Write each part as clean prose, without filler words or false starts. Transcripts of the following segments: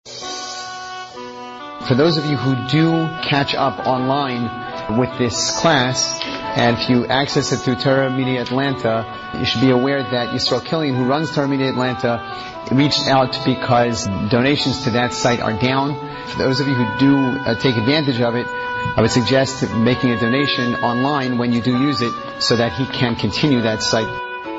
For those of you who do catch up online with this class, and if you access it through Torah Media Atlanta, you should be aware that Yisrael Killian, who runs Torah Media Atlanta, reached out because donations to that site are down. For those of you who do take advantage of it, I would suggest making a donation online when you do use it so that he can continue that site.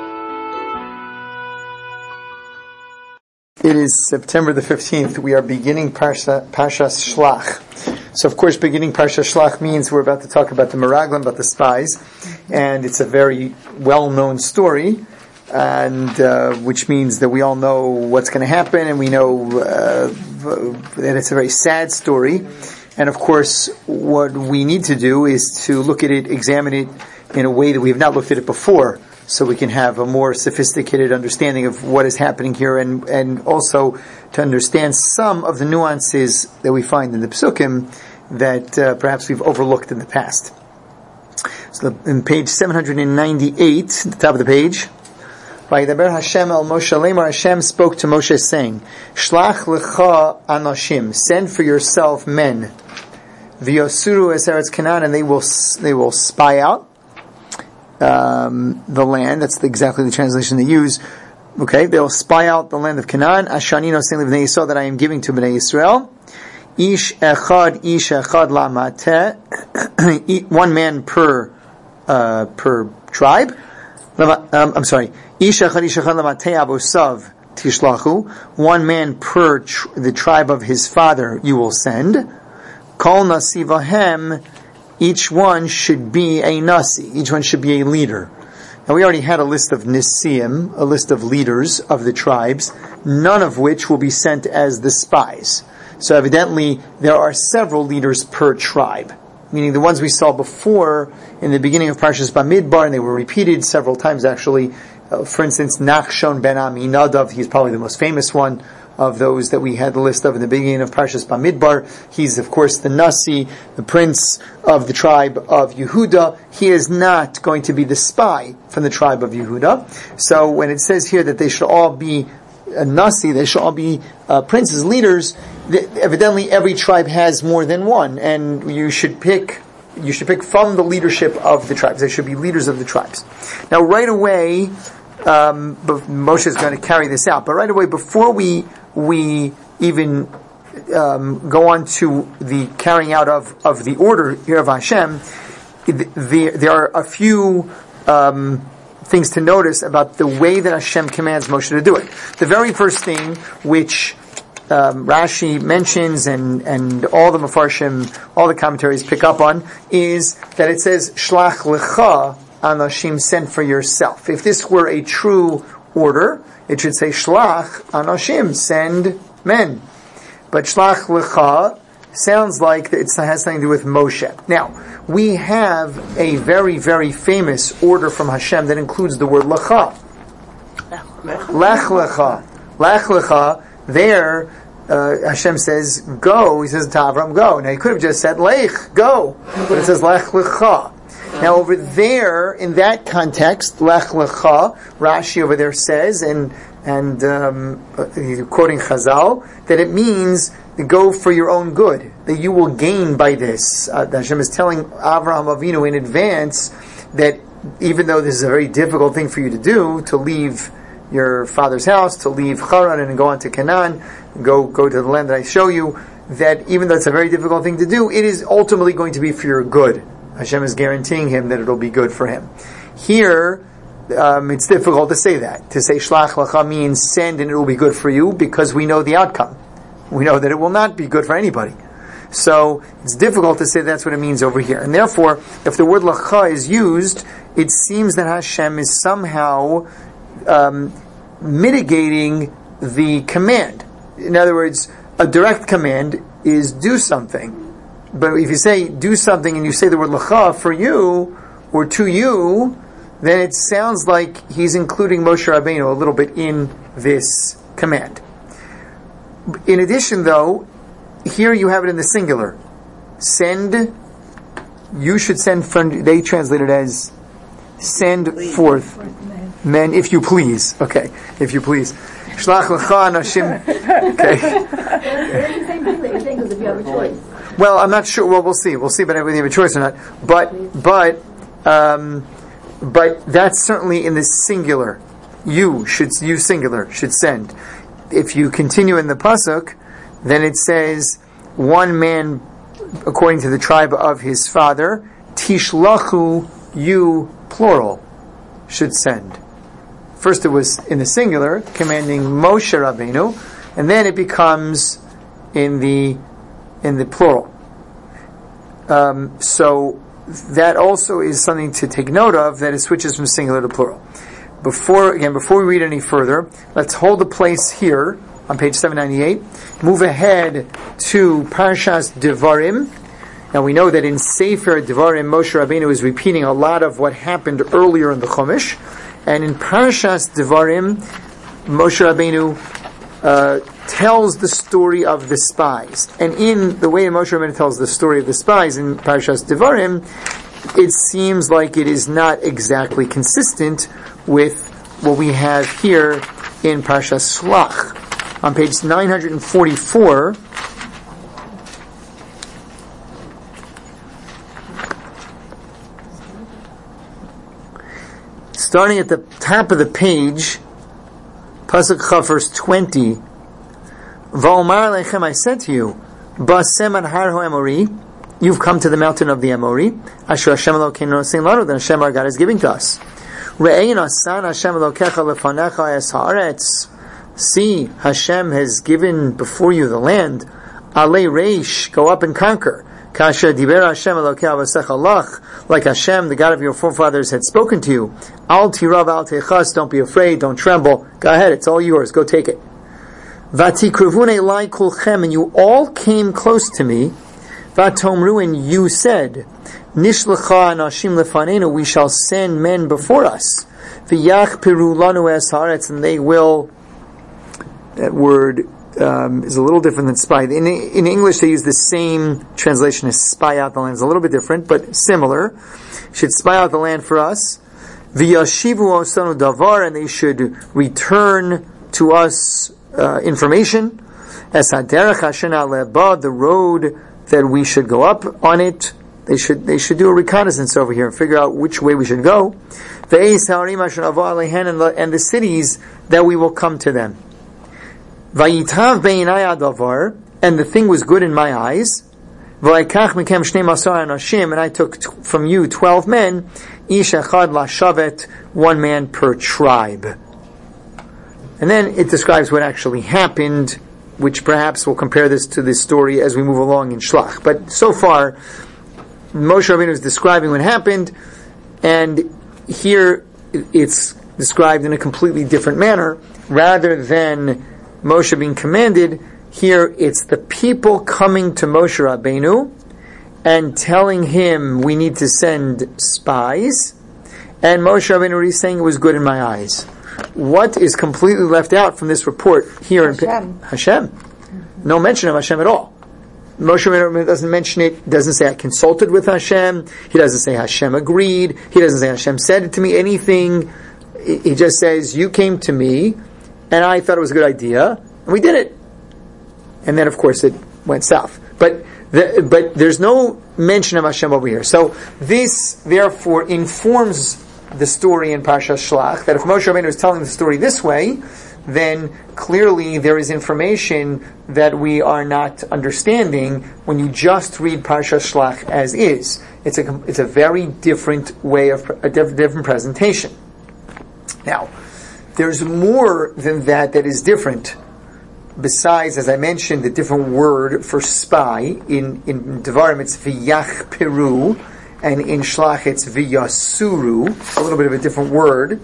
It is September the 15th. We are beginning Parshas Shlach. So of course beginning Parshas Shlach means we're about to talk about the Meraglim, about the spies, and it's a very well-known story, and which means that we all know what's going to happen, and we know that it's a very sad story. And of course what we need to do is to look at it, examine it in a way that we have not looked at it before, so we can have a more sophisticated understanding of what is happening here, and also to understand some of the nuances that we find in the Psukim that perhaps we've overlooked in the past. So in page 798, at the top of the page, Vayidaber Hashem el Moshe Lemar, Hashem spoke to Moshe saying, Shlach lecha anashim, send for yourself men, v'yosuru es eretz Canaan, and they will spy out the land. That's exactly the translation they use. Okay, they will spy out the land of Canaan. Ashani nosein livnei Yisrael, that I am giving to Bnei Yisrael. Ish echad lamateh, one man per tribe. I'm sorry. Ish echad lamateh abosav tishlachu. One man per the tribe of his father you will send. Kol nasivahem. Each one should be a nasi. Each one should be a leader. Now we already had a list of nisiim, a list of leaders of the tribes, none of which will be sent as the spies. So evidently there are several leaders per tribe, meaning the ones we saw before in the beginning of Parshas Bamidbar, and they were repeated several times actually. For instance, Nachshon ben Aminadav, he's probably the most famous one of those that we had the list of in the beginning of Parshas Bamidbar. He's, of course, the Nasi, the prince of the tribe of Yehuda. He is not going to be the spy from the tribe of Yehuda. So when it says here that they should all be a Nasi, they should all be princes, leaders, evidently every tribe has more than one, and you should pick from the leadership of the tribes. They should be leaders of the tribes. Now right away, Moshe is going to carry this out, but right away, before we even go on to the carrying out of the order here of Hashem, there are a few things to notice about the way that Hashem commands Moshe to do it. The very first thing, which Rashi mentions and all the Mefarshim, all the commentaries pick up on, is that it says, Shlach lecha anashim, send for yourself. If this were a true order, it should say Shlach anashim, send men. But Shlach lecha sounds like it has something to do with Moshe. Now, we have a very, very famous order from Hashem that includes the word lecha. Lech lecha. Lech lecha. There, Hashem says, go. He says to Avram, go. Now, he could have just said, lech, go. But it says, lech lecha. Now, over there, in that context, lech lecha, Rashi over there says, and he's quoting Chazal, that it means go for your own good, that you will gain by this. Hashem is telling Avraham Avinu in advance that even though this is a very difficult thing for you to do, to leave your father's house, to leave Haran and go on to Canaan, go to the land that I show you, that even though it's a very difficult thing to do, it is ultimately going to be for your good. Hashem is guaranteeing him that it'll be good for him. Here, it's difficult to say that. To say Shlach Lecha means send and it will be good for you, because we know the outcome. We know that it will not be good for anybody. So it's difficult to say that's what it means over here. And therefore, if the word Lecha is used, it seems that Hashem is somehow mitigating the command. In other words, a direct command is do something. But if you say do something and you say the word Lecha for you, or to you, then it sounds like he's including Moshe Rabbeinu a little bit in this command. In addition, though, here you have it in the singular. Send, you should send, they translate it as send forth men, if you please. Okay, if you please. Shlach lecha anashim. Okay. It's the same thing that you're saying because if you have a choice. Well, I'm not sure. Well, we'll see. We'll see, but whether you have a choice or not. But that's certainly in the singular. You singular should send. If you continue in the pasuk, then it says one man according to the tribe of his father. Tishlachu, you plural should send. First it was in the singular, commanding Moshe Rabbeinu, and then it becomes in the plural. So that also is something to take note of, that it switches from singular to plural. Before we read any further, let's hold the place here on page 798. Move ahead to Parshas Devarim. Now we know that in Sefer Devarim, Moshe Rabbeinu is repeating a lot of what happened earlier in the Chumash. And in Parshas Devarim, Moshe Rabbeinu tells the story of the spies. And in the way Moshe Rabbeinu tells the story of the spies in Parshas Devarim, it seems like it is not exactly consistent with what we have here in Parshas Shlach. On page 944, starting at the top of the page, Pasuk Chav, verse 20, Va'omar lechem, I said to you, Ba'asem ad har ha'emori, you've come to the mountain of the Amori, Asher Hashem Elokeinu nosein lanu, that Hashem our God is giving to us. Re'ei nasan Hashem Elokecha lefanecha es haaretz, see, Hashem has given before you the land, Alei reish, go up and conquer. Kasher diber Hashem Elokei avasecha lach, like Hashem, the God of your forefathers, had spoken to you. Al tirav al techas, don't be afraid, don't tremble. Go ahead, it's all yours. Go take it. Vatikruvune elai kulchem, and you all came close to me. Vatomru, and you said, Nishlacha anashim lefanenu, we shall send men before us. V'yach piru lanu es haaretz, and they will. That word is a little different than spy. In English, they use the same translation as spy out the land. It's a little bit different, but similar. Should spy out the land for us. V'yashivu osanu davar, and they should return to us information. Es haderech asher na'aleh, the road that we should go up on it. They should do a reconnaissance over here and figure out which way we should go. Ve'eis ha'arim asher navo alehen, and the cities that we will come to them. Vayitav beinai adavar, and the thing was good in my eyes. V'aikach mikem shnei masar anashim, and I took from you 12 men, ish echad lashavet, one man per tribe. And then it describes what actually happened, which perhaps we'll compare this to this story as we move along in Shlach. But so far, Moshe Rabbeinu is describing what happened, and here it's described in a completely different manner, rather than Moshe being commanded. Here it's the people coming to Moshe Rabbeinu and telling him we need to send spies, and Moshe Rabbeinu is saying it was good in my eyes. What is completely left out from this report here in Hashem? No mention of Hashem at all. Moshe Rabbeinu doesn't mention it, doesn't say I consulted with Hashem, he doesn't say Hashem agreed, he doesn't say Hashem said it to me, anything. He just says, you came to me, and I thought it was a good idea, and we did it. And then, of course, it went south. But there's no mention of Hashem over here. So this, therefore, informs the story in Parshas Shlach, that if Moshe Rabbeinu is telling the story this way, then clearly there is information that we are not understanding when you just read Parshas Shlach as is. It's a very different way of, a different presentation. Now, there's more than that is different. Besides, as I mentioned, the different word for spy, in Devarim it's v'yach peru, and in Shlach it's v'yasuru, a little bit of a different word,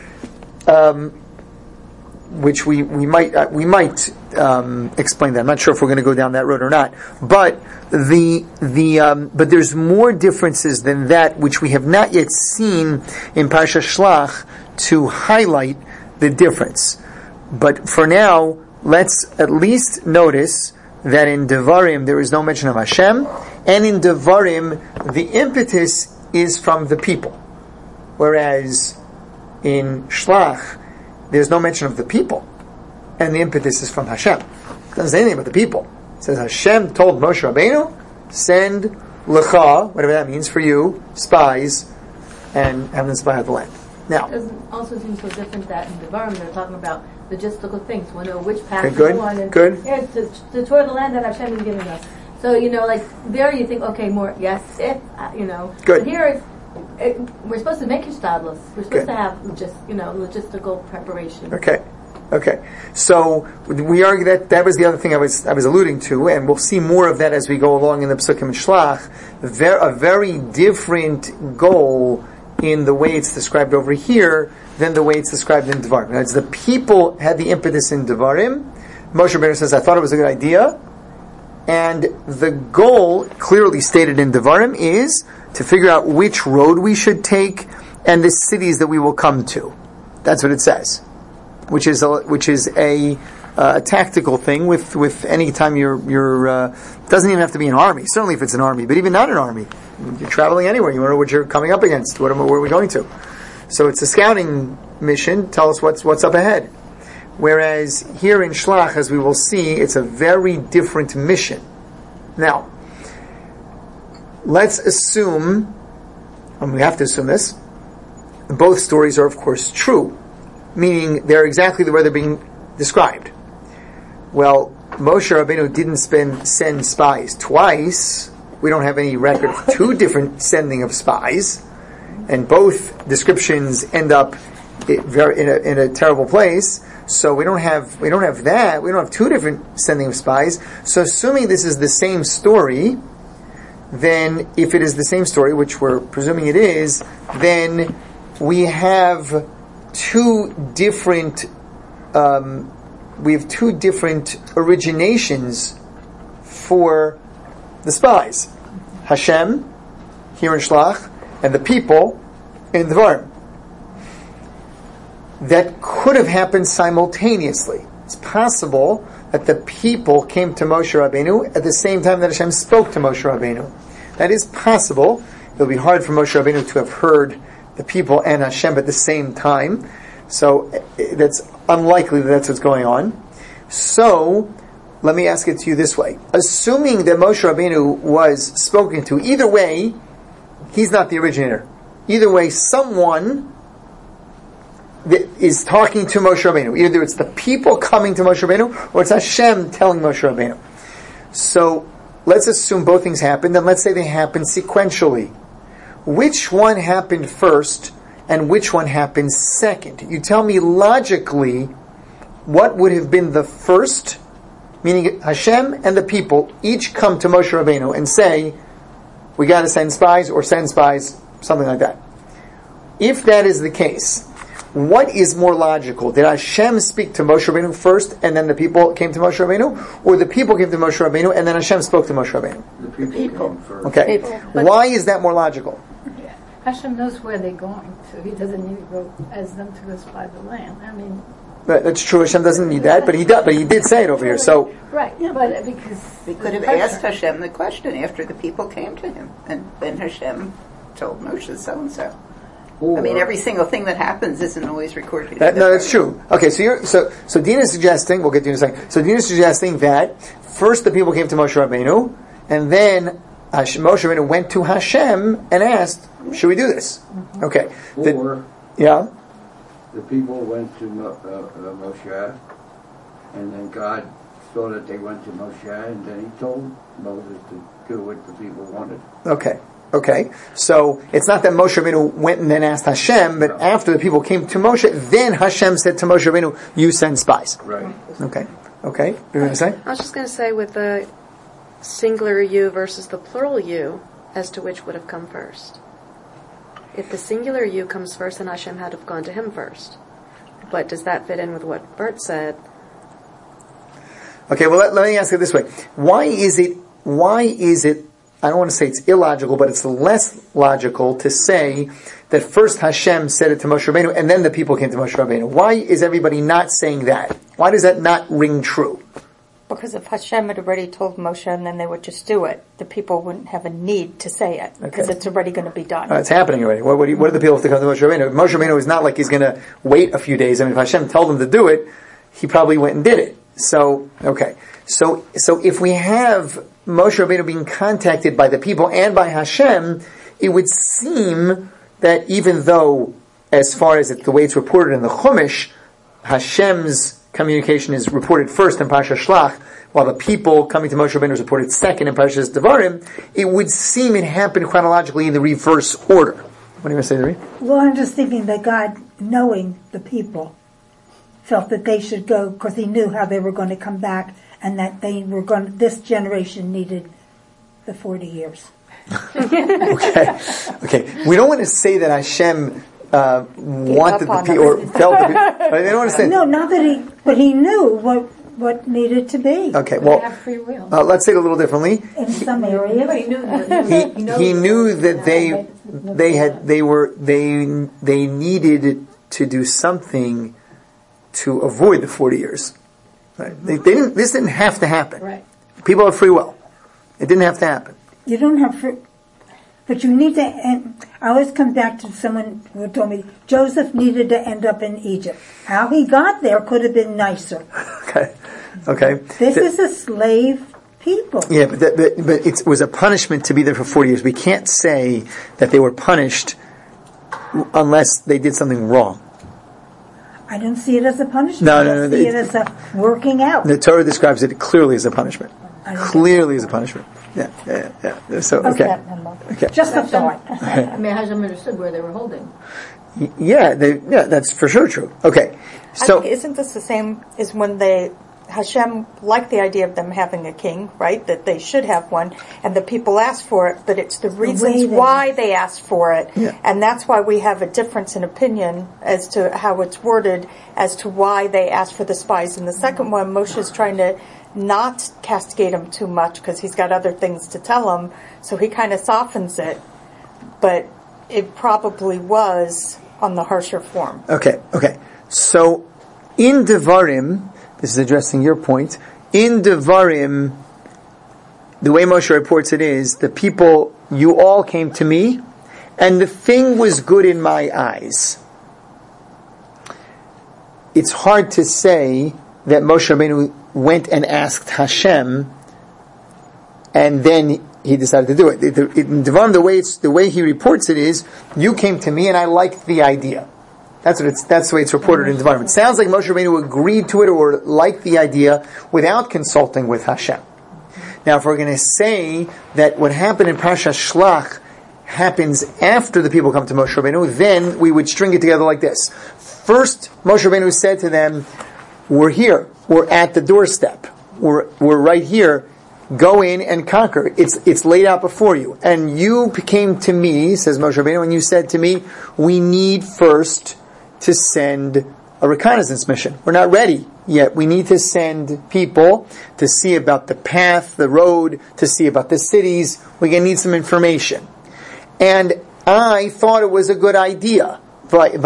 which we might explain that. I'm not sure if we're going to go down that road or not. But but there's more differences than that, which we have not yet seen in Parshas Shlach, to highlight the difference. But for now, let's at least notice that in Devarim there is no mention of Hashem, and in Devarim the impetus is from the people, whereas in Shlach there's no mention of the people. and the impetus is from Hashem. It doesn't say anything about the people. It says Hashem told Moshe Rabbeinu, send lecha, whatever that means for you, spies, and have them spy out the land. Now, it doesn't also seem so different that in Devarim they're talking about logistical things. We know which path okay, good, to go on. good. Yeah, to tour the land that Hashem is giving us. So, like there you think, okay, more, yes, if, Good. But here we're supposed to make hishtadlus. We're supposed Good. to have just, logistical preparation. Okay. So we argue that was the other thing I was alluding to, and we'll see more of that as we go along in the Pesukim and Shlach. A very different goal in the way it's described over here than the way it's described in Devarim. Now, it's the people had the impetus in Devarim. Moshe Rabbeinu says, I thought it was a good idea. And the goal, clearly stated in Devarim, is to figure out which road we should take and the cities that we will come to. That's what it says. Which is a tactical thing with any time you're doesn't even have to be an army. Certainly if it's an army, but even not an army. You're traveling anywhere. You want to know what you're coming up against. Where are we going to? So it's a scouting mission. Tell us what's up ahead. Whereas here in Shlach, as we will see, it's a very different mission. Now, let's assume, and we have to assume this, both stories are of course true, meaning they're exactly the way they're being described. Well, Moshe Rabbeinu didn't send spies twice. We don't have any record of two different sending of spies, and both descriptions end up in a terrible place. So we don't have that. We don't have two different sending of spies. So assuming this is the same story, then if it is the same story, which we're presuming it is, then we have two different originations for the spies. Hashem, here in Shlach, and the people in Devarim. That could have happened simultaneously. It's possible that the people came to Moshe Rabbeinu at the same time that Hashem spoke to Moshe Rabbeinu. That is possible. It'll be hard for Moshe Rabbeinu to have heard the people and Hashem at the same time. So that's unlikely that that's what's going on. So, let me ask it to you this way. Assuming that Moshe Rabbeinu was spoken to, either way, he's not the originator. Either way, someone that is talking to Moshe Rabbeinu. Either it's the people coming to Moshe Rabbeinu, or it's Hashem telling Moshe Rabbeinu. So, let's assume both things happened, and let's say they happened sequentially. Which one happened first, and which one happened second? You tell me logically what would have been the first, meaning Hashem and the people each come to Moshe Rabbeinu and say, we got to send spies, or send spies, something like that. If that is the case, what is more logical? Did Hashem speak to Moshe Rabbeinu first, and then the people came to Moshe Rabbeinu, or the people came to Moshe Rabbeinu, and then Hashem spoke to Moshe Rabbeinu? The people came first. Okay. Why is that more logical? Hashem knows where they're going, so He doesn't need to go as them to go spy the land. I mean, that's true. Hashem doesn't need that, but He does. But He did say it over here. So right, yeah, but because we could have asked Hashem the question after the people came to Him, and then Hashem told Moshe so and so. I mean, every single thing that happens isn't always recorded. No, that's true. Okay, so Dina is suggesting. We'll get to you in a second. So Dina is suggesting that first the people came to Moshe Rabbeinu, and then Moshe Rabbeinu went to Hashem and asked, "Should we do this?" Mm-hmm. Okay. The people went to Moshe, and then God saw that they went to Moshe, and then He told Moses to do what the people wanted. Okay, so it's not that Moshe Rabbeinu went and then asked Hashem, but after the people came to Moshe, then Hashem said to Moshe Rabbeinu, "You send spies." Right. Okay. You're going to say? I was just going to say with the singular you versus the plural you, as to which would have come first. If the singular you comes first, then Hashem had to have gone to him first. But does that fit in with what Bert said? Okay, well let me ask it this way. Why is it, I don't want to say it's illogical, but it's less logical to say that first Hashem said it to Moshe Rabbeinu and then the people came to Moshe Rabbeinu. Why is everybody not saying that? Why does that not ring true? Because if Hashem had already told Moshe and then they would just do it, the people wouldn't have a need to say it because it's already going to be done. It's happening already. What do the people have to come to Moshe Rabbeinu? Moshe Rabbeinu is not like he's going to wait a few days. I mean, if Hashem told them to do it, he probably went and did it. So, okay. So if we have Moshe Rabbeinu being contacted by the people and by Hashem, it would seem that even though, as far as the way it's reported in the Chumash, Hashem's communication is reported first in Parashat Shlach, while the people coming to Moshe Rabbeinu is reported second in Parashat Devarim, it would seem it happened chronologically in the reverse order. What are you going to say, Uri? Well, I'm just thinking that God, knowing the people, felt that they should go because he knew how they were going to come back and that this generation needed the 40 years. Okay. We don't want to say that Hashem wanted the people or felt the people. They don't want to say. No, not that but he knew what needed to be. Okay, well, They have free will. let's say it a little differently. In some areas, He knew that they needed to do something to avoid the 40 years. Right? This didn't have to happen. Right. People have free will. It didn't have to happen. you don't have free. But you need to, and I always come back to someone who told me Joseph needed to end up in Egypt. How he got there could have been nicer. Okay. This is a slave people. Yeah, but it was a punishment to be there for 40 years. We can't say that they were punished unless they did something wrong. I don't see it as a punishment. No. I see it as a working out. The Torah describes it clearly as a punishment. Clearly as a punishment. Yeah. So, okay. Just a thought. I mean, Hashem understood where they were holding. Yeah, that's for sure true. Okay. So, I think, isn't this the same as when Hashem liked the idea of them having a king, right? That they should have one, and the people asked for it, but it's the reasons why they asked for it. Yeah. And that's why we have a difference in opinion as to how it's worded, as to why they asked for the spies. In the second one, Moshe's trying to not castigate him too much because he's got other things to tell him, so he kind of softens it, but it probably was on the harsher form. Okay. So, in Devarim, this is addressing your point, in Devarim, the way Moshe reports it is, the people, you all came to me, and the thing was good in my eyes. It's hard to say that Moshe Rabbeinu went and asked Hashem, and then he decided to do it. In Devarim, the way he reports it is, you came to me and I liked the idea. That's the way it's reported in Devarim. It sounds like Moshe Rabbeinu agreed to it or liked the idea without consulting with Hashem. Now, if we're going to say that what happened in Parashat Shlach happens after the people come to Moshe Rabbeinu, then we would string it together like this. First, Moshe Rabbeinu said to them, we're here. We're at the doorstep. We're right here. Go in and conquer. It's laid out before you. And you came to me, says Moshe Rabbeinu, and you said to me, we need first to send a reconnaissance mission. We're not ready yet. We need to send people to see about the path, the road, to see about the cities. We're going to need some information. And I thought it was a good idea. It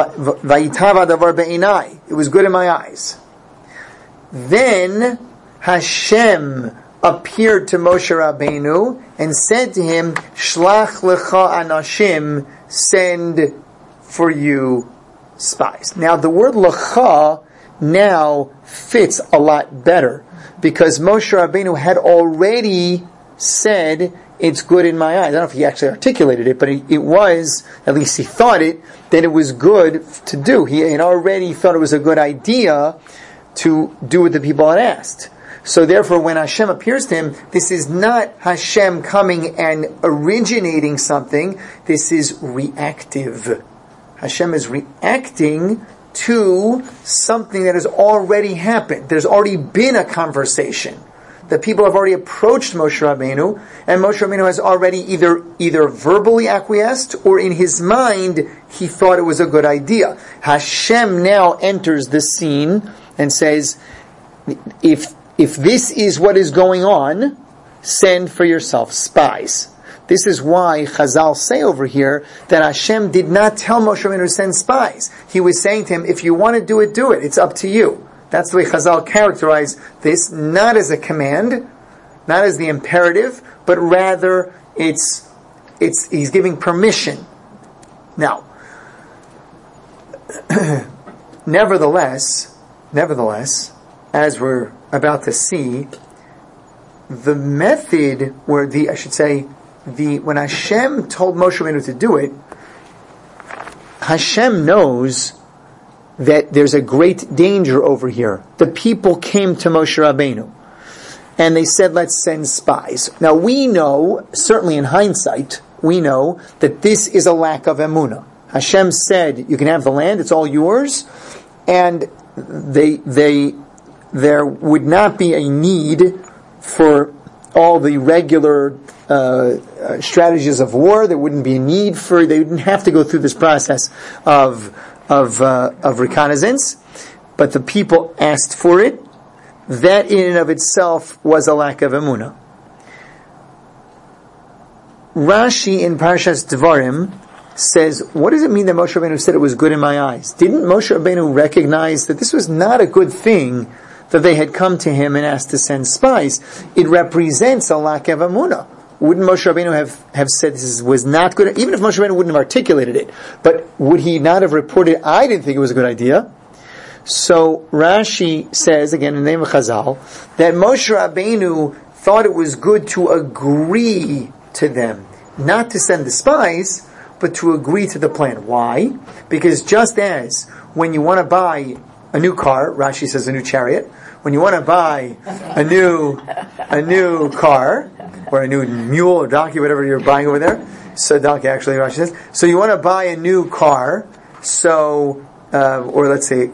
was good in my eyes. Then Hashem appeared to Moshe Rabbeinu and said to him, Shlach lecha anashim, send for you spies. Now the word lecha now fits a lot better because Moshe Rabbeinu had already said it's good in my eyes. I don't know if he actually articulated it, but it was, at least he thought it, that it was good to do. He had already thought it was a good idea to do what the people had asked. So therefore, when Hashem appears to him, this is not Hashem coming and originating something. This is reactive. Hashem is reacting to something that has already happened. There's already been a conversation. The people have already approached Moshe Rabbeinu, and Moshe Rabbeinu has already either verbally acquiesced, or in his mind, he thought it was a good idea. Hashem now enters the scene and says, if this is what is going on, send for yourself spies. This is why Chazal say over here that Hashem did not tell Moshe Rabbeinu to send spies. He was saying to him, if you want to do it, do it. It's up to you. That's the way Chazal characterized this, not as a command, not as the imperative, but rather he's giving permission. Now, nevertheless, as we're about to see, the method where when Hashem told Moshe Rabbeinu to do it, Hashem knows that there's a great danger over here. The people came to Moshe Rabbeinu and they said, let's send spies. Now we know, certainly in hindsight, we know that this is a lack of emunah. Hashem said, you can have the land, it's all yours, and there would not be a need for all the regular strategies of war. There wouldn't be a need they wouldn't have to go through this process of reconnaissance. But the people asked for it. That in and of itself was a lack of emunah. Rashi in Parshas Devarim says, what does it mean that Moshe Rabbeinu said it was good in my eyes? Didn't Moshe Rabbeinu recognize that this was not a good thing that they had come to him and asked to send spies? It represents a lack of emunah. Wouldn't Moshe Rabbeinu have said this was not good? Even if Moshe Rabbeinu wouldn't have articulated it, but would he not have reported, I didn't think it was a good idea? So Rashi says, again in the name of Chazal, that Moshe Rabbeinu thought it was good to agree to them, not to send the spies, but to agree to the plan. Why? Because just as when you want to buy a new car, Rashi says a new chariot, when you want to buy a new car, or a new mule or donkey, whatever you're buying over there, so donkey actually Rashi says, so you want to buy a new car, or let's say,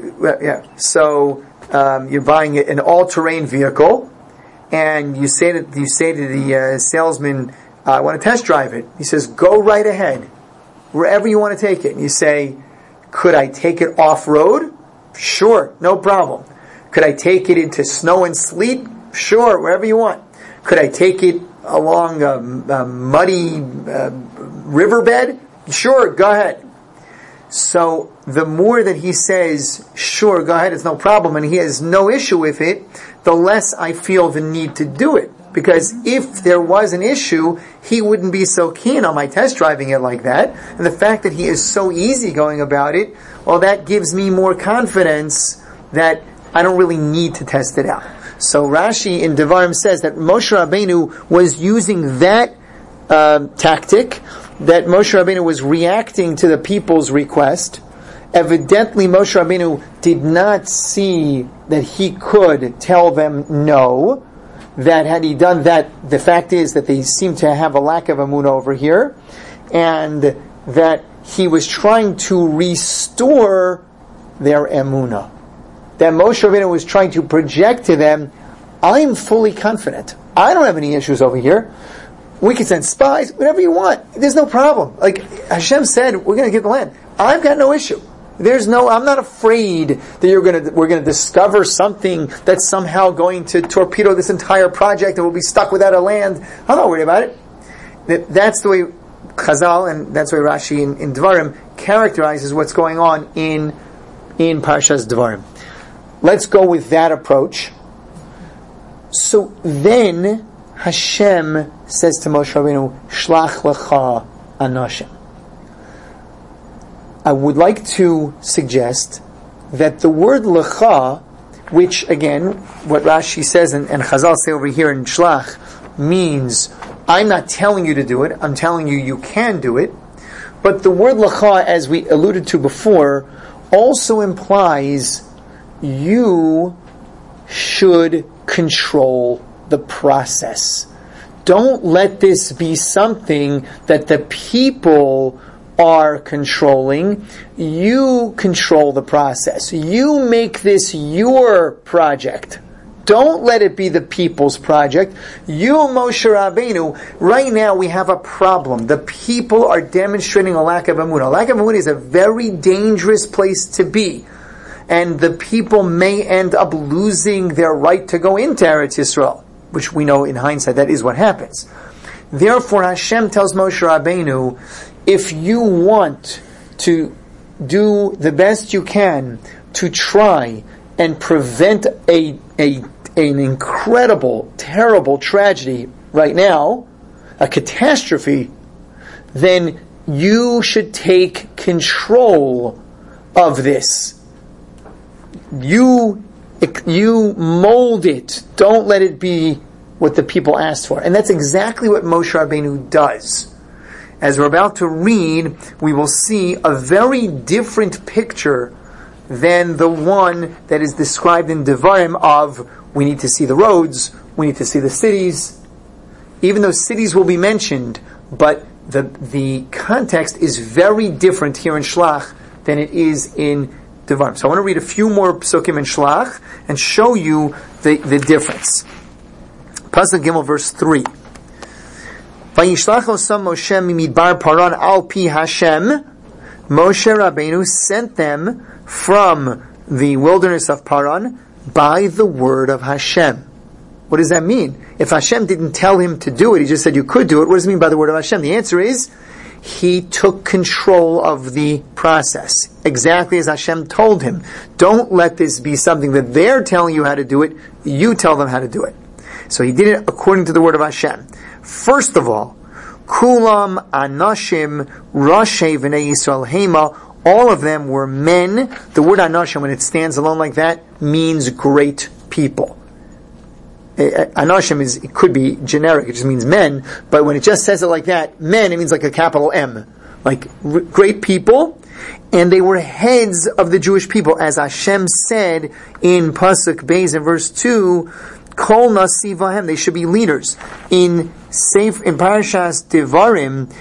you're buying an all-terrain vehicle, and you say to the salesman, I want to test drive it. He says, go right ahead, wherever you want to take it. And you say, could I take it off-road? Sure, no problem. Could I take it into snow and sleet? Sure, wherever you want. Could I take it along a muddy riverbed? Sure, go ahead. So the more that he says, sure, go ahead, it's no problem, and he has no issue with it, the less I feel the need to do it. Because if there was an issue, he wouldn't be so keen on my test driving it like that. And the fact that he is so easygoing about it, well, that gives me more confidence that I don't really need to test it out. So Rashi in Devarim says that Moshe Rabbeinu was using that tactic, that Moshe Rabbeinu was reacting to the people's request. Evidently, Moshe Rabbeinu did not see that he could tell them no. That had he done that, the fact is that they seem to have a lack of emunah over here, and that he was trying to restore their emunah. That Moshe Rabbeinu was trying to project to them, I'm fully confident. I don't have any issues over here. We can send spies, whatever you want. There's no problem. Like Hashem said, we're going to get the land. I've got no issue. I'm not afraid that we're going to discover something that's somehow going to torpedo this entire project and we'll be stuck without a land. I'm not worried about it. That's the way Chazal, and that's the way Rashi in Devarim characterizes what's going on in Parshas Devarim. Let's go with that approach. So then Hashem says to Moshe Rabbeinu, Shlach lecha anashim. I would like to suggest that the word lecha, which again, what Rashi says and Chazal say over here in Shlach, means I'm not telling you to do it, I'm telling you you can do it. But the word lecha, as we alluded to before, also implies you should control the process. Don't let this be something that the people are controlling. You control the process. You make this your project. Don't let it be the people's project. You, Moshe Rabbeinu, right now we have a problem. The people are demonstrating a lack of emunah. A lack of emunah is a very dangerous place to be. And the people may end up losing their right to go into Eretz Yisrael, which we know in hindsight that is what happens. Therefore, Hashem tells Moshe Rabbeinu, if you want to do the best you can to try and prevent an incredible, terrible tragedy right now, a catastrophe, then you should take control of this. You You mold it. Don't let it be what the people asked for. And that's exactly what Moshe Rabbeinu does. As we're about to read, we will see a very different picture than the one that is described in Devarim of, we need to see the roads, we need to see the cities. Even though cities will be mentioned, but the context is very different here in Shlach than it is in Devarim. So I want to read a few more psukim in Shlach and show you the difference. Pasuk Gimel, verse 3. Vayishlach osam Moshe mimidbar paran al pi Hashem. Moshe Rabbeinu sent them from the wilderness of Paran by the word of Hashem. What does that mean? If Hashem didn't tell him to do it, he just said you could do it, what does it mean by the word of Hashem? The answer is, he took control of the process, exactly as Hashem told him. Don't let this be something that they're telling you how to do it, you tell them how to do it. So he did it according to the word of Hashem. First of all, Kulam Anashim Rashei V'nei Yisrael Hema, all of them were men. The word Anashim, when it stands alone like that, means great people. Anashim it could be generic, it just means men, but when it just says it like that, men, it means like a capital M. Like great people, and they were heads of the Jewish people, as Hashem said in Pasuk Beis in verse 2, Kol Nasivahem, they should be leaders. In Parashas Devarim,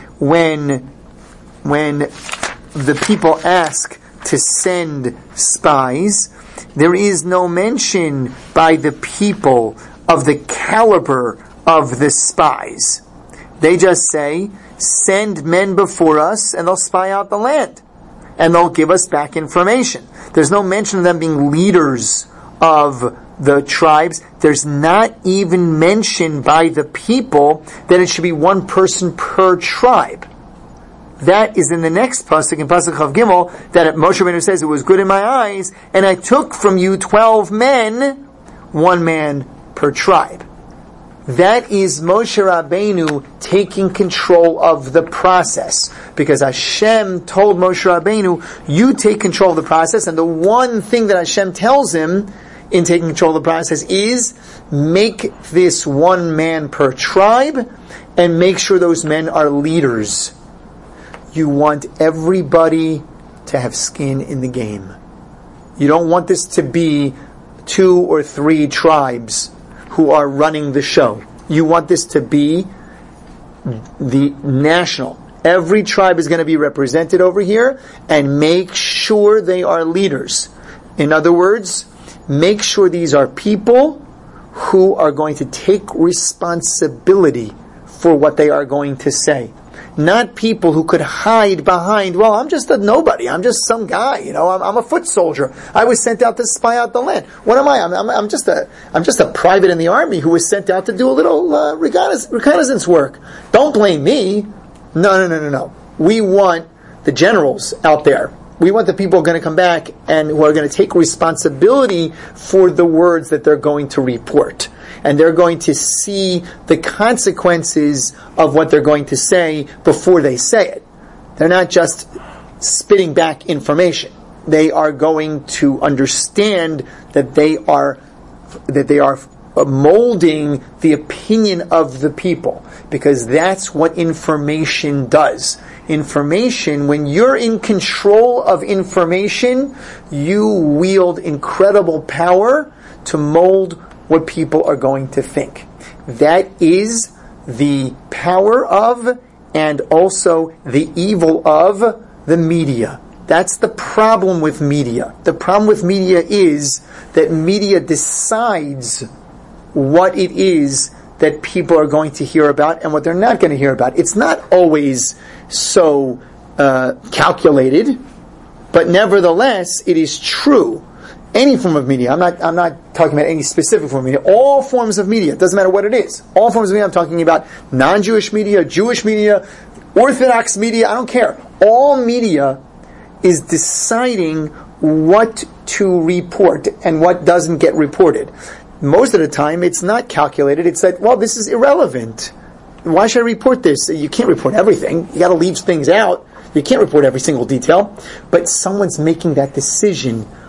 when the people ask to send spies, there is no mention by the people of the caliber of the spies. They just say, send men before us and they'll spy out the land. And they'll give us back information. There's no mention of them being leaders of the tribes. There's not even mention by the people that it should be one person per tribe. That is in the next pasuk, in Pasuk Chav Gimel, that Moshe Rabbeinu says, it was good in my eyes, and I took from you 12 men, one man per tribe. That is Moshe Rabbeinu taking control of the process. Because Hashem told Moshe Rabbeinu, you take control of the process, and the one thing that Hashem tells him in taking control of the process is, make this one man per tribe, and make sure those men are leaders. You want everybody to have skin in the game. You don't want this to be 2 or 3 tribes who are running the show. You want this to be the national. Every tribe is going to be represented over here, and make sure they are leaders. In other words, make sure these are people who are going to take responsibility for what they are going to say. Not people who could hide behind, well, I'm just a nobody. I'm just some guy, I'm a foot soldier. I was sent out to spy out the land. What am I? I'm just a private in the army who was sent out to do a little reconnaissance work. Don't blame me. No. We want the generals out there. We want the people who are going to come back and who are going to take responsibility for the words that they're going to report. And they're going to see the consequences of what they're going to say before they say it. They're not just spitting back information. They are going to understand that they are molding the opinion of the people, because that's what information does. Information, when you're in control of information, you wield incredible power to mold what people are going to think. That is the power of, and also the evil of, the media. That's the problem with media. The problem with media is that media decides what it is that people are going to hear about and what they're not going to hear about. It's not always so calculated, but nevertheless, it is true. Any form of media. I'm not talking about any specific form of media. All forms of media. It doesn't matter what it is. All forms of media. I'm talking about non-Jewish media, Jewish media, Orthodox media. I don't care. All media is deciding what to report and what doesn't get reported. Most of the time, it's not calculated. It's like, well, this is irrelevant. Why should I report this? You can't report everything. You got to leave things out. You can't report every single detail. But someone's making that decision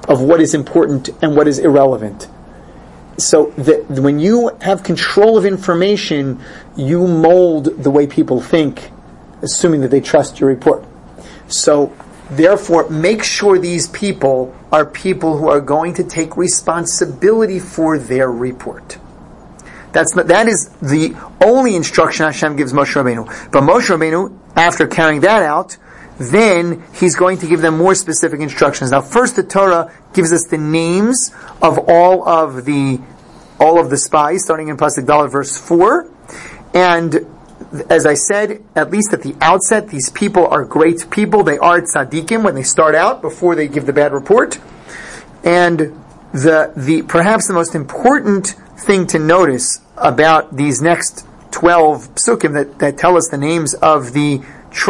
of what is important and what is irrelevant. So that when you have control of information, you mold the way people think, assuming that they trust your report. So, therefore, make sure these people are people who are going to take responsibility for their report. That is the only instruction Hashem gives Moshe Rabbeinu. But Moshe Rabbeinu, after carrying that out, then he's going to give them more specific instructions. Now, first the Torah gives us the names of all of the spies, starting in Pasuk Dalet, verse 4. And as I said, at least at the outset, these people are great people. They are tzaddikim when they start out, before they give the bad report. And the perhaps the most important thing to notice about these next 12 psukim that tell us the names of the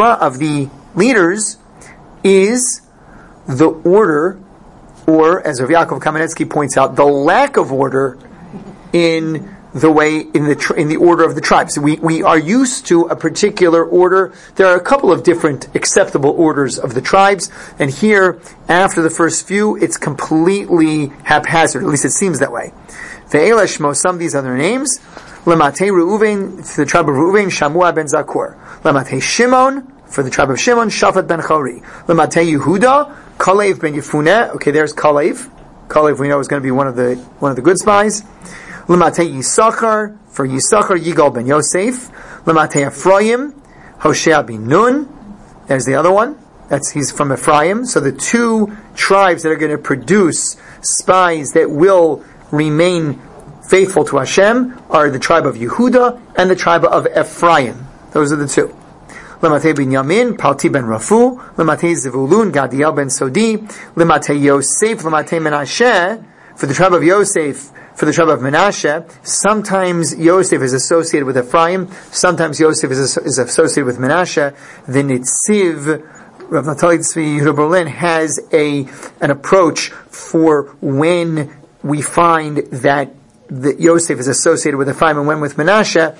leaders is the order, or as Rav Yaakov Kamenetsky points out, the lack of order in the order of the tribes. We are used to a particular order. There are a couple of different acceptable orders of the tribes, and here, after the first few, it's completely haphazard. At least it seems that way. Ve'ela Shmo, some of these other names. Lemate Reuven, for the tribe of Reuven, Shamua ben Zakur. Lemate Shimon, for the tribe of Shimon, Shaphat ben Chori. Lemate Yehuda, Kalev ben Yefuneh. Okay, there's Kalev. Kalev, we know, is going to be one of the good spies. Lemate Yisachar, for Yisachar, Yigal ben Yosef. Lemate Ephraim, Hoshea ben Nun. There's the other one. He's from Ephraim. So the two tribes that are going to produce spies that will remain faithful to Hashem are the tribe of Yehuda and the tribe of Ephraim. Those are the two. Lemate ben Yamin, Palti ben Rafu. Lemate Zevulun, Gadiel ben Sodi. Lemate Yosef, Lemate Menashe, for the tribe of Yosef, for the tribe of Menashe. Sometimes Yosef is associated with Ephraim, sometimes Yosef is associated with Menashe. The Nitziv, Rav Naftali Tzvi Yehuda Berlin, has an approach for when we find that Yosef is associated with Ephraim and when with Menashe.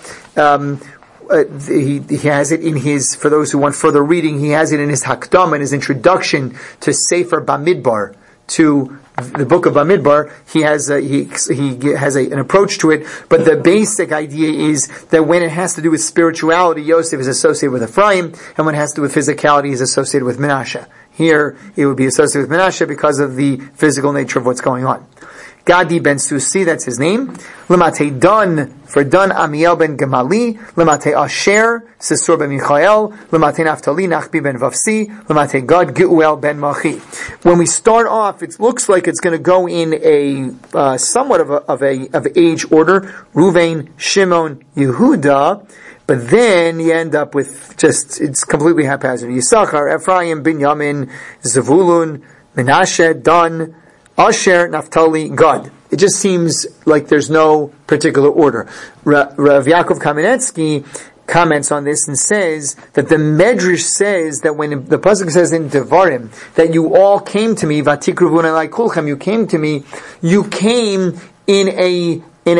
He has it in his, for those who want further reading, he has it in his Hakdama, in his introduction to Sefer Bamidbar, to the book of Bamidbar. He has an approach to it, but the basic idea is that when it has to do with spirituality, Yosef is associated with Ephraim, and when it has to do with physicality, he is associated with Menashe. Here, it would be associated with Menashe because of the physical nature of what's going on. Gadi ben Susi, that's his name. Lemate Dan, for Dan, Amiel ben Gemali. Lemate Asher, Sisur ben Michael. Lemate Naftali, Nachbi ben Vavsi. Lemate Gad, Geuel ben Machi. When we start off, it looks like it's going to go in a somewhat of age order. Ruvain, Shimon, Yehuda. But then you end up with it's completely haphazard. Yisachar, Ephraim, Binyamin, Zevulun, Menashe, Dan, Asher, Naphtali, Gad. It just seems like there's no particular order. Rav Yaakov Kamenetsky comments on this and says that the Medrash says that when the pasuk says in Devarim that you all came to me, Vatikruvun alai kulchem, you came to me, you came in a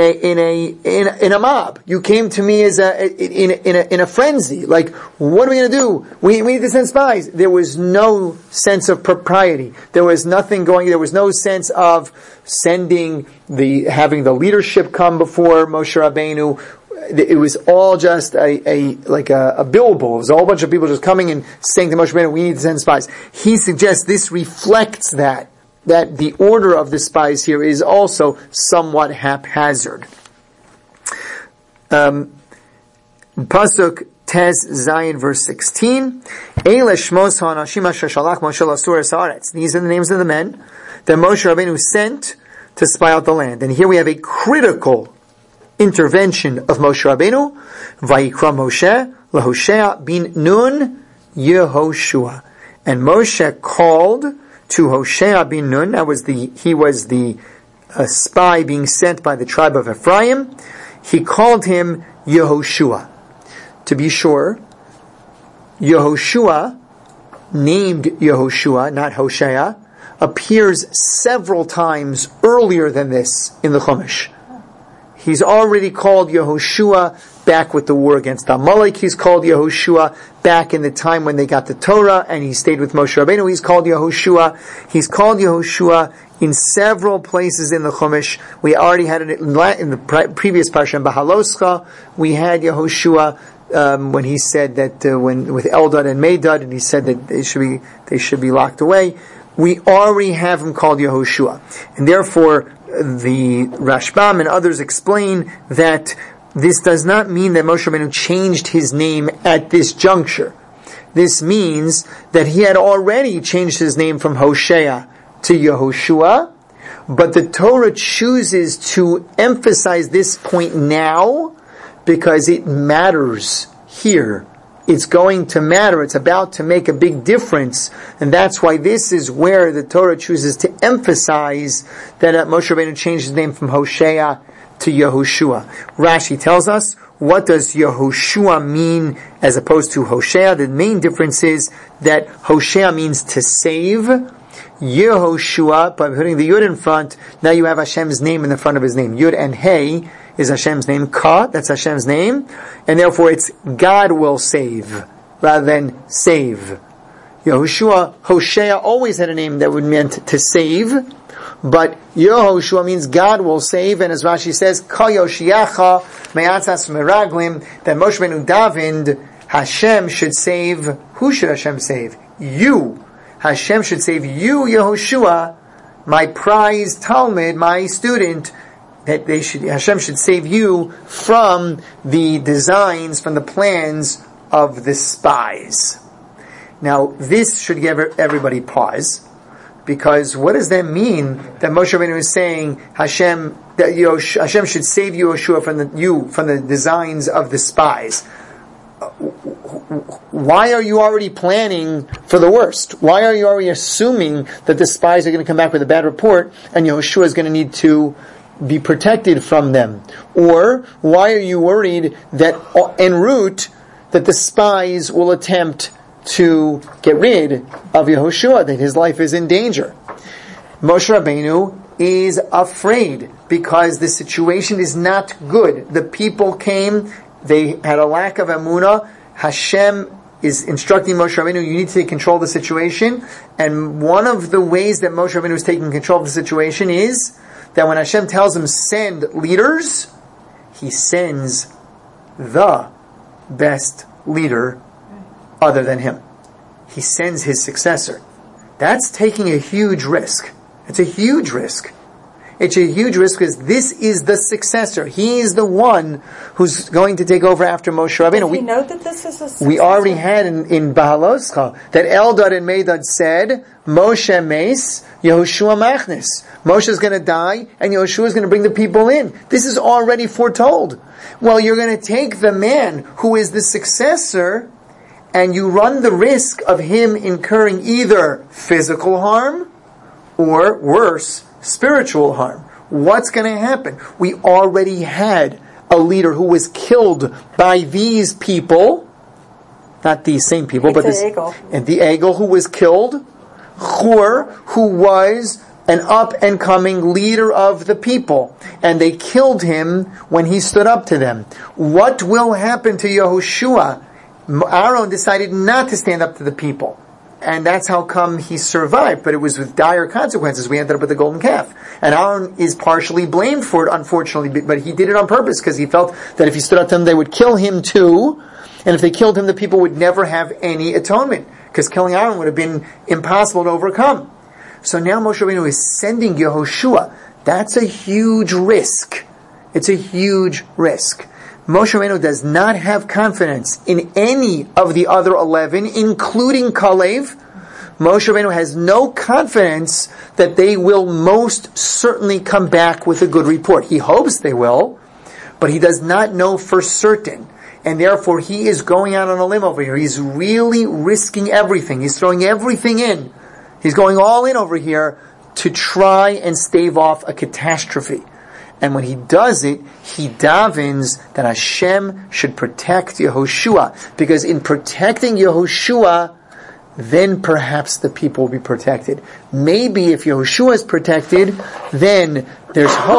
mob. You came to me as in a frenzy. Like, what are we going to do? We need to send spies. There was no sense of propriety. There was nothing going. There was no sense of having the leadership come before Moshe Rabbeinu. It was all just a billable. It was a whole bunch of people just coming and saying to Moshe Rabbeinu, "We need to send spies." He suggests this reflects that the order of the spies here is also somewhat haphazard. Pasuk Tez Zayin verse 16. Eile Shmos HaAnashim Asher Shalach Moshe Lasur Es Haaretz. These are the names of the men that Moshe Rabbeinu sent to spy out the land. And here we have a critical intervention of Moshe Rabbeinu. Vayikra Moshe LaHoshea bin Nun Yehoshua. And Moshe called to Hoshea bin Nun. He was the spy being sent by the tribe of Ephraim. He called him Yehoshua. To be sure, Yehoshua, named Yehoshua, not Hoshea, appears several times earlier than this in the Chumash. He's already called Yehoshua back with the war against Amalek. He's called Yehoshua. Back in the time when they got the Torah and he stayed with Moshe Rabbeinu, he's called Yehoshua. He's called Yehoshua in several places in the Chumash. We already had it in the previous parsha in Bahaloscha. We had Yehoshua when he said that with Eldad and Medad, and he said that they should be locked away. We already have him called Yehoshua, and therefore the Rashbam and others explain that this does not mean that Moshe Rabbeinu changed his name at this juncture. This means that he had already changed his name from Hosea to Yehoshua, but the Torah chooses to emphasize this point now because it matters here. It's going to matter. It's about to make a big difference. And that's why this is where the Torah chooses to emphasize that Moshe Rabbeinu changed his name from Hosea to Yehoshua. Rashi tells us, what does Yehoshua mean as opposed to Hosea? The main difference is that Hosea means to save. Yehoshua, by putting the Yud in front, now you have Hashem's name in the front of his name. Yud and Hey is Hashem's name. Ka, that's Hashem's name. And therefore it's God will save, rather than save. Yehoshua, Hosea always had a name that would meant to save, but Yehoshua means God will save, and as Rashi says, Ka Yoshiacha me'atzas meraglim, that Moshe Rabbeinu davened, Hashem should save. Who should Hashem save? You. Hashem should save you, Yehoshua, my prized Talmud, my student, that Hashem should save you from the designs, from the plans of the spies. Now, this should give everybody pause, because what does that mean that Moshe Rabbeinu is saying Hashem should save Yehoshua from the designs of the spies? Why are you already planning for the worst? Why are you already assuming that the spies are going to come back with a bad report and Yehoshua is going to need to be protected from them? Or why are you worried that en route that the spies will attempt to get rid of Yehoshua, that his life is in danger? Moshe Rabbeinu is afraid because the situation is not good. The people came, they had a lack of emunah. Hashem is instructing Moshe Rabbeinu, you need to take control of the situation. And one of the ways that Moshe Rabbeinu is taking control of the situation is that when Hashem tells him send leaders, he sends the best leader other than him. He sends his successor. That's taking a huge risk. It's a huge risk. It's a huge risk because this is the successor. He is the one who's going to take over after Moshe Rabbeinu. Did we know that this is a successor? We already had in Bahaloscha that Eldad and Medad said, Moshe Meis, Yehoshua Machnis. Moshe is going to die and Yehoshua is going to bring the people in. This is already foretold. Well, you're going to take the man who is the successor and you run the risk of him incurring either physical harm or worse, spiritual harm. What's going to happen? We already had a leader who was killed by these people, not these same people, it's but this, and the Egel who was killed, Hur, who was an up-and-coming leader of the people, and they killed him when he stood up to them. What will happen to Yehoshua? Aaron decided not to stand up to the people. And that's how come he survived, but it was with dire consequences. We ended up with the golden calf. And Aaron is partially blamed for it, unfortunately, but he did it on purpose because he felt that if he stood up to them, they would kill him too. And if they killed him, the people would never have any atonement, because killing Aaron would have been impossible to overcome. So now Moshe Rabbeinu is sending Yehoshua. That's a huge risk. It's a huge risk. Moshe Rabbeinu does not have confidence in any of the other 11, including Kalev. Moshe Rabbeinu has no confidence that they will most certainly come back with a good report. He hopes they will, but he does not know for certain. And therefore he is going out on a limb over here. He's really risking everything. He's throwing everything in. He's going all in over here to try and stave off a catastrophe. And when he does it, he davens that Hashem should protect Yehoshua. Because in protecting Yehoshua, then perhaps the people will be protected. Maybe if Yehoshua is protected, then there's hope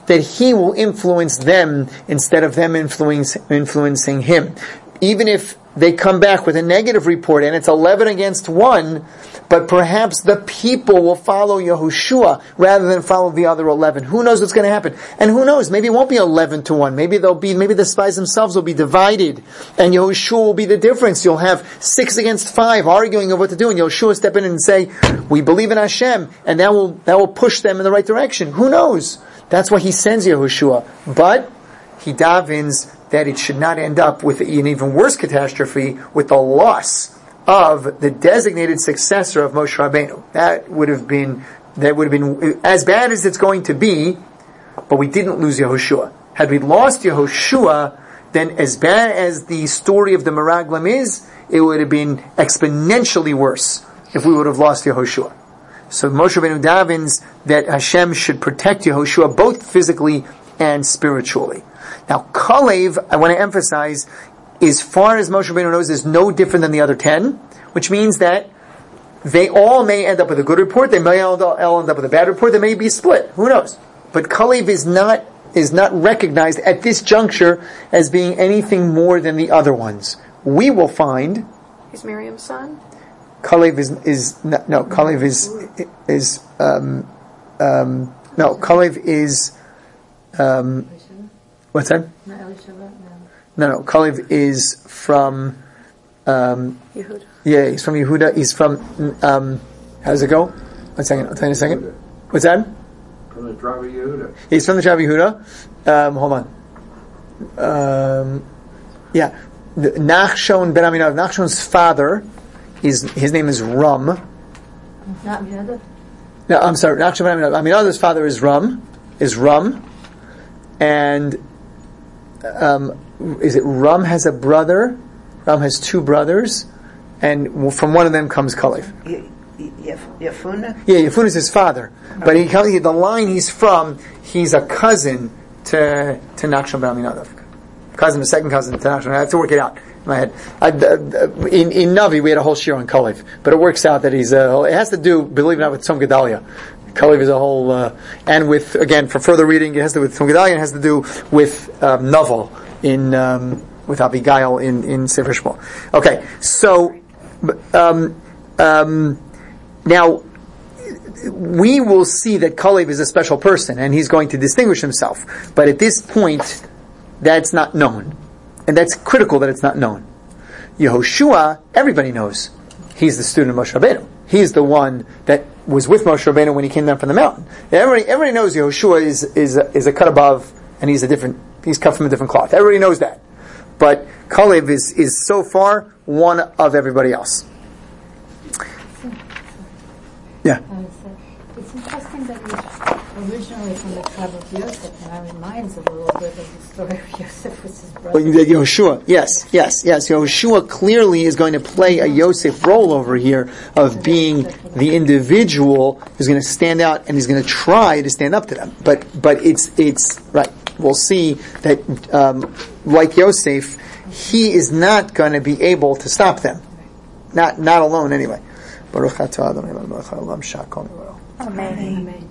that he will influence them instead of them influencing him. Even if they come back with a negative report and it's 11 against 1, but perhaps the people will follow Yehoshua rather than follow the other 11. Who knows what's going to happen? And who knows, maybe it won't be 11 to 1. Maybe the spies themselves will be divided and Yehoshua will be the difference. You'll have 6 against 5 arguing of what to do, and Yehoshua step in and say, we believe in Hashem, and that will push them in the right direction. Who knows? That's why he sends Yehoshua. But he davens that it should not end up with an even worse catastrophe, with the loss of the designated successor of Moshe Rabbeinu. That would have been as bad as it's going to be, but we didn't lose Yehoshua. Had we lost Yehoshua, then as bad as the story of the Meraglim is, it would have been exponentially worse if we would have lost Yehoshua. So Moshe Rabbeinu davens that Hashem should protect Yehoshua both physically and spiritually. Now, Kalev, I want to emphasize, as far as Moshe Rabbeinu knows, is no different than the other 10, which means that they all may end up with a good report, they may all end up with a bad report, they may be split. Who knows? But Kalev is not recognized at this juncture as being anything more than the other ones. We will find... He's Miriam's son? Kalev is... what's that? No. Kalev is from... Yehuda. Yeah, he's from Yehuda. He's from... how does it go? 1 second. I'll tell you in a second. What's that? From the tribe of Yehuda. He's from the tribe of Yehuda. Hold on. Yeah. Nachshon ben Aminadav. Nachshon's father, his name is Rum. Not Aminadav? No, I'm sorry. Nachshon ben Aminadav. Aminadav's father is Rum. And is it Rum has a brother? Rum has 2 brothers, and from one of them comes Kalev. Yefuna? Yeah, Yefuna is his father, but the line he's from, he's a cousin to Nachshon ben Aminadav. The second cousin to Nachshon. I have to work it out in my head. In Navi, we had a whole shir on Kalev, but it works out that it has to do, believe it or not, with Tzom Gedalia. Kalev is a whole, and with, again, for further reading, it has to do with Tzom Gedalia, and it has to do with Naval with Abigail in Sefer Shmuel. Okay, so now we will see that Kalev is a special person, and he's going to distinguish himself. But at this point, that's not known, and that's critical that it's not known. Yehoshua, everybody knows, he's the student of Moshe Rabbeinu. He's the one that was with Moshe Rabbeinu when he came down from the mountain. Everybody knows Yehoshua is a cut above, and he's cut from a different cloth. Everybody knows that. But Kalev is so far one of everybody else. Yeah. It's interesting that he's originally from the tribe of Yosef, and that reminds a little bit of the story of Yosef with his brother. Yehoshua, yes. Yehoshua clearly is going to play a Yosef role over here of being the individual who's going to stand out and he's going to try to stand up to them. But it's right. We'll see that like Yosef, he is not going to be able to stop them. Not alone anyway. Baruch atah Adonai Eloheinu Shakol Nivaro. Amen.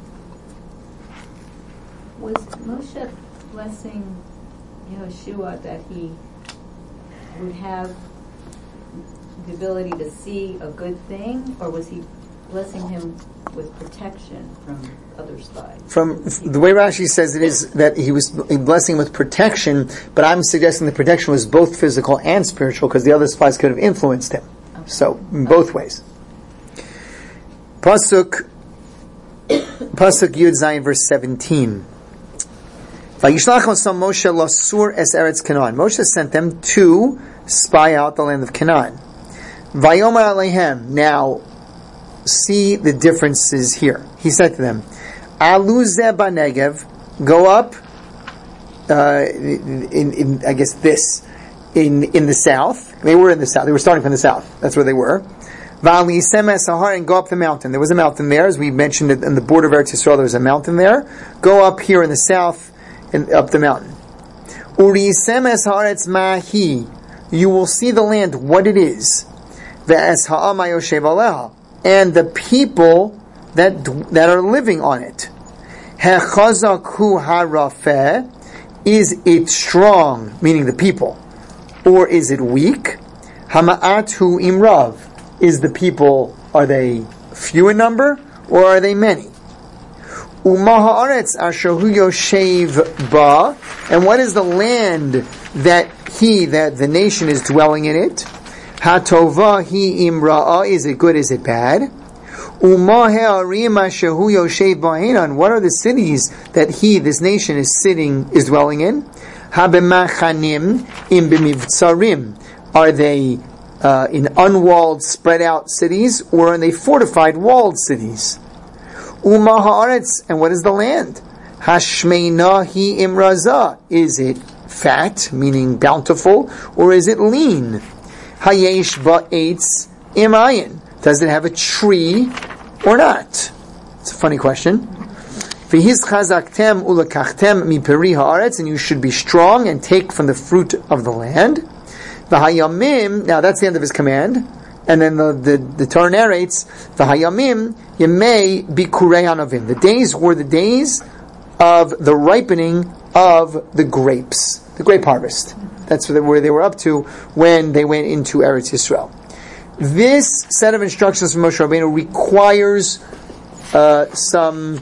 Was Moshe blessing Yehoshua that he would have the ability to see a good thing, or was he blessing him with protection from other spies? From the way Rashi says it is that he was blessing with protection, but I'm suggesting the protection was both physical and spiritual because the other spies could have influenced him. Okay. So, in both ways. Pasuk Yud Zayin verse 17. Moshe sent them to spy out the land of Canaan. Vayomar Alehem. Now, see the differences here. He said to them, Alu Zeh Banegev, go up, in I guess this, in the south. They were in the south. They were starting from the south. That's where they were. Vali Semeh Sahar, and go up the mountain. There was a mountain there, as we mentioned it in the border of Eretz Yisrael. There was a mountain there. Go up here in the south, and up the mountain. Uri Semeh Haaretz Mahi, you will see the land what it is. Ve'es Ha'am Yoshev Aleha, and the people that are living on it. Hechazak hu harafeh. Is it strong, meaning the people, or is it weak? Hama'at hu imrav. Is the people, are they few in number, or are they many? Uma ha'aretz asher hu yoshev ba. And what is the land that the nation is dwelling in it? Hatova hi imra'a. Is it good, is it bad? Uma ha'arim asher hu yoshev ba'enan. What are the cities that this nation is dwelling in? Habemachanim im b'mivtsarim. Are they in unwalled, spread out cities, or are they fortified, walled cities? Uma haaretz, and what is the land? Hashmeina hi imraza. Is it fat, meaning bountiful, or is it lean? Hayesh ba'etz imayin. Does it have a tree or not? It's a funny question. V'hiz chazaktem ulakachtem mi peri haaretz, and you should be strong and take from the fruit of the land. V'hayamim, now that's the end of his command. And then the Torah narrates, V'hayamim yemei bikurei hanavim. The days were the days of the ripening of the grapes, the grape harvest. That's where they were up to when they went into Eretz Yisrael. This set of instructions from Moshe Rabbeinu requires some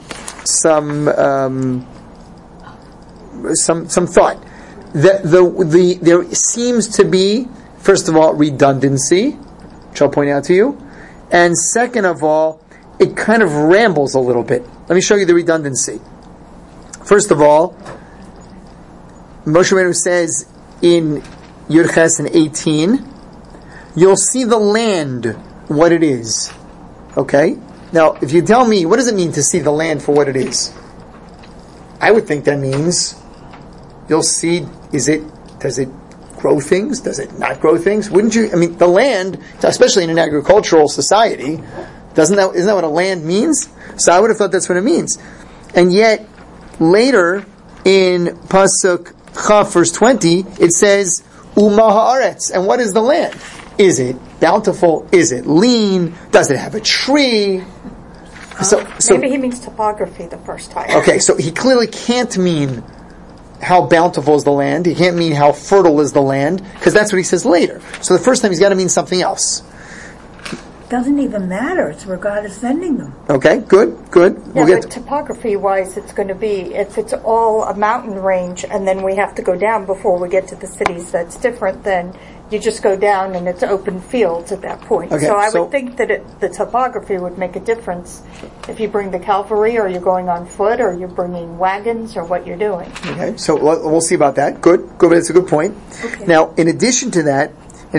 thought. There seems to be, first of all, redundancy, which I'll point out to you, and second of all, it kind of rambles a little bit. Let me show you the redundancy. First of all, Moshe Rabbeinu says in Yud Ches and 18, you'll see the land, what it is. Okay? Now, if you tell me, what does it mean to see the land for what it is? I would think that means you'll see, does it grow things? Does it not grow things? Wouldn't you? I mean, the land, especially in an agricultural society, isn't that what a land means? So I would have thought that's what it means. And yet, later in Pasuk Chaf verse 20, it says, Uma haaretz. And what is the land? Is it bountiful? Is it lean? Does it have a tree? So maybe he means topography the first time. Okay, so he clearly can't mean how bountiful is the land. He can't mean how fertile is the land, because that's what he says later. So the first time he's got to mean something else. Doesn't even matter. It's where God is sending them. Okay, good. Yeah, but topography-wise, it's going to be, if it's all a mountain range, and then we have to go down before we get to the cities, that's different than you just go down and it's open fields at that point. Okay, so I would think that the topography would make a difference if you bring the cavalry, or you're going on foot, or you're bringing wagons, or what you're doing. Okay, so we'll see about that. Good, that's a good point. Okay. Now, in addition to that,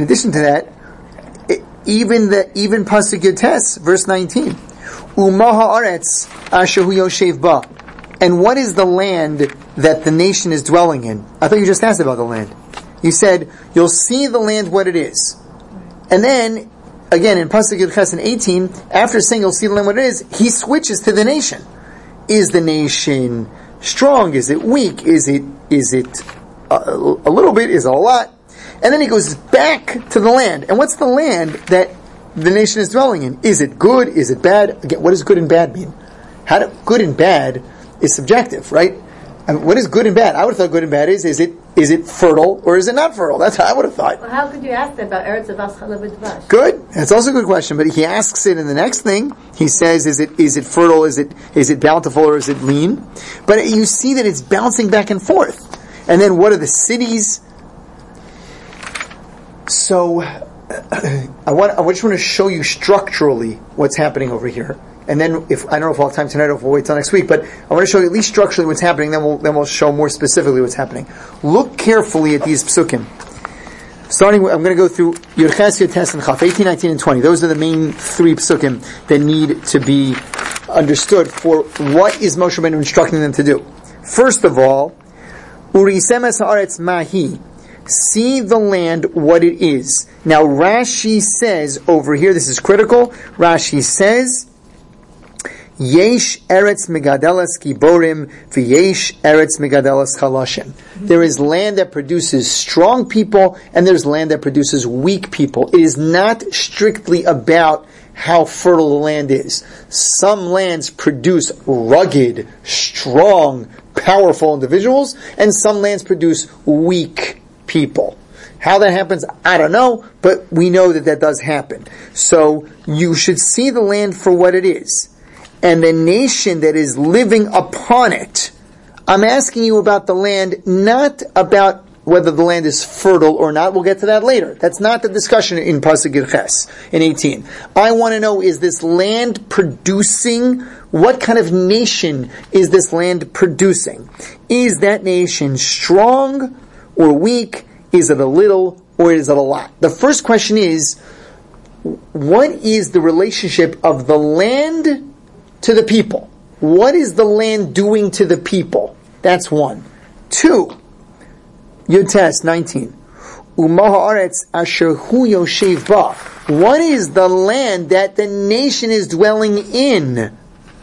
even Pasuk Yotes, verse 19, Uma haaretz asher hu yoshev ba. And what is the land that the nation is dwelling in? I thought you just asked about the land. You said, you'll see the land what it is. And then, again, in Pasuk Yud Ches 18, after saying you'll see the land what it is, he switches to the nation. Is the nation strong? Is it weak? Is it a little bit? Is it a lot? And then he goes back to the land. And what's the land that the nation is dwelling in? Is it good? Is it bad? Again, what does good and bad mean? Good and bad is subjective, right? I mean, what is good and bad? I would have thought good and bad is it fertile or is it not fertile? That's how I would have thought. Well, how could you ask that about Eretz Avas Chalav V'Dvash? Good. That's also a good question. But he asks it in the next thing. He says, is it fertile? Is it bountiful, or is it lean? But you see that it's bouncing back and forth. And then what are the cities? So I just want to show you structurally what's happening over here. And then, I don't know if we'll have time tonight or if we'll wait till next week, but I want to show you at least structurally what's happening, then we'll show more specifically what's happening. Look carefully at these psukim. I'm going to go through Yud Ches, Yud Tes, and Chaf, 18, 19, and 20. Those are the main three psukim that need to be understood for what is Moshe Rabbeinu instructing them to do. First of all, Urisem es haaretz mahi. See the land what it is. Now Rashi says over here, this is critical, Rashi says, Yesh eretz megadelas giborim v'yesh eretz megadelas chalashim. There is land that produces strong people, and there's land that produces weak people. It is not strictly about how fertile the land is. Some lands produce rugged, strong, powerful individuals, and some lands produce weak people. How that happens, I don't know, but we know that does happen. So you should see the land for what it is, and the nation that is living upon it. I'm asking you about the land, not about whether the land is fertile or not. We'll get to that later. That's not the discussion in Pasuk Yud Ches, in 18. I want to know, is this land producing? What kind of nation is this land producing? Is that nation strong or weak? Is it a little or is it a lot? The first question is, what is the relationship of the land to the people? What is the land doing to the people? That's one. 2, Yud Tes 19. Umah haaretz asher hu yoshev ba. What is the land that the nation is dwelling in?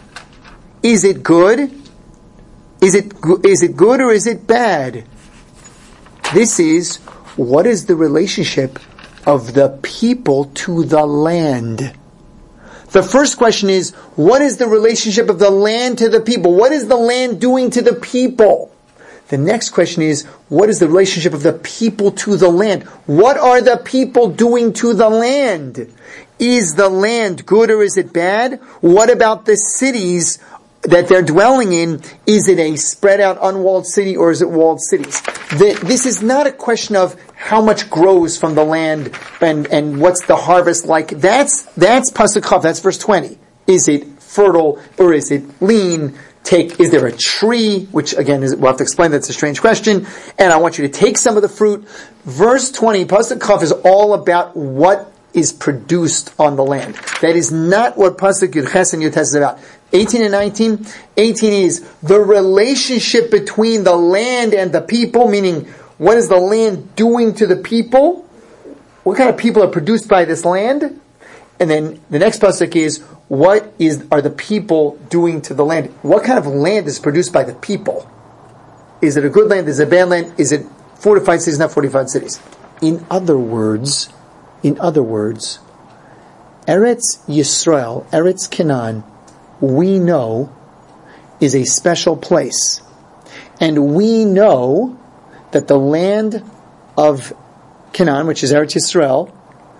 Is it good? Is it good or is it bad? This is, what is the relationship of the people to the land? The first question is, what is the relationship of the land to the people? What is the land doing to the people? The next question is, what is the relationship of the people to the land? What are the people doing to the land? Is the land good or is it bad? What about the cities that they're dwelling in? Is it a spread out unwalled city or is it walled cities? This is not a question of how much grows from the land and what's the harvest like. That's Pasuk Chav, that's verse 20. Is it fertile or is it lean? Is there a tree? Which again, we'll have to explain, that's a strange question. And I want you to take some of the fruit. Verse 20, Pasuk Chav, is all about what is produced on the land. That is not what Pasuk Yud Ches and Yud Tes is about. 18 and 19. 18 is the relationship between the land and the people, meaning what is the land doing to the people? What kind of people are produced by this land? And then the next pasuk is, what are the people doing to the land? What kind of land is produced by the people? Is it a good land? Is it a bad land? Is it fortified cities, not fortified cities? In other words, Eretz Yisrael, Eretz Canaan, we know is a special place. And we know that the land of Canaan, which is Eretz Yisrael,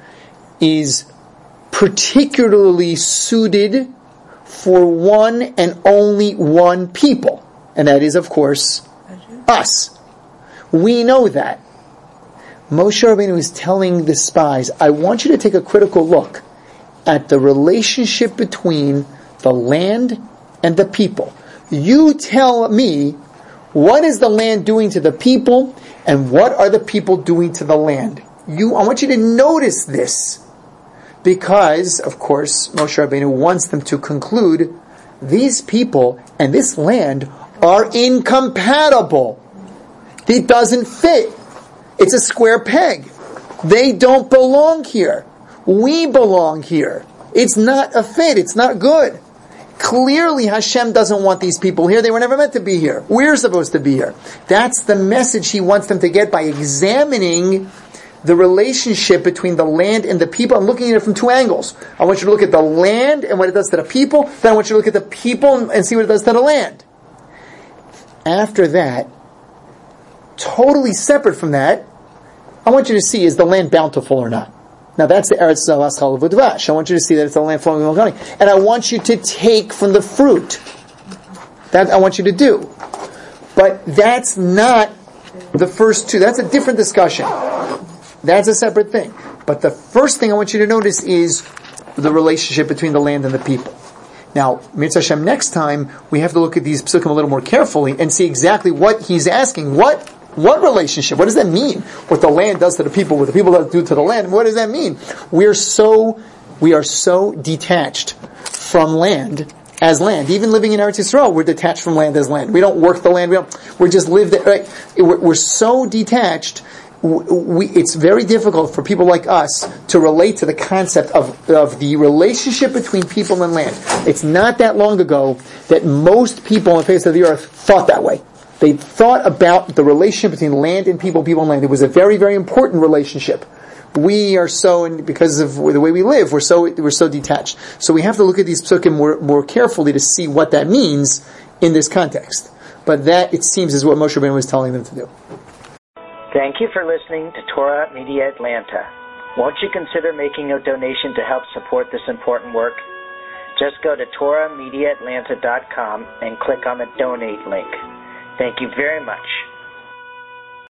is particularly suited for one and only one people. And that is, of course, us. We know that. Moshe Rabbeinu is telling the spies, I want you to take a critical look at the relationship between the land and the people. You tell me, what is the land doing to the people, and what are the people doing to the land? I want you to notice this, because, of course, Moshe Rabbeinu wants them to conclude these people and this land are incompatible. It doesn't fit. It's a square peg. They don't belong here. We belong here. It's not a fit. It's not good. Clearly Hashem doesn't want these people here. They were never meant to be here. We're supposed to be here. That's the message He wants them to get by examining the relationship between the land and the people. I'm looking at it from 2 angles. I want you to look at the land and what it does to the people. Then I want you to look at the people and see what it does to the land. After that, totally separate from that, I want you to see, is the land bountiful or not? Now that's the Eretz Zavas Chalav Udvash. I want you to see that it's a land flowing with milk and honey. And I want you to take from the fruit. That I want you to do. But that's not the first 2. That's a different discussion. That's a separate thing. But the first thing I want you to notice is the relationship between the land and the people. Now, Mitzvah Hashem, next time, we have to look at these psukim a little more carefully and see exactly what he's asking. What relationship? What does that mean? What the land does to the people, what the people do to the land, what does that mean? We are so detached from land as land. Even living in Eretz Yisrael, we're detached from land as land. We don't work the land, we just live there, right? We're so detached. It's very difficult for people like us to relate to the concept of the relationship between people and land. It's not that long ago that most people on the face of the earth thought that way. They thought about the relationship between land and people and land. It was a very, very important relationship. We are so, and because of the way we live, we're so detached. So we have to look at these psukim more carefully to see what that means in this context. But that, it seems, is what Moshe Rabbeinu was telling them to do. Thank you for listening to Torah Media Atlanta. Won't you consider making a donation to help support this important work? Just go to TorahMediaAtlanta.com and click on the donate link. Thank you very much.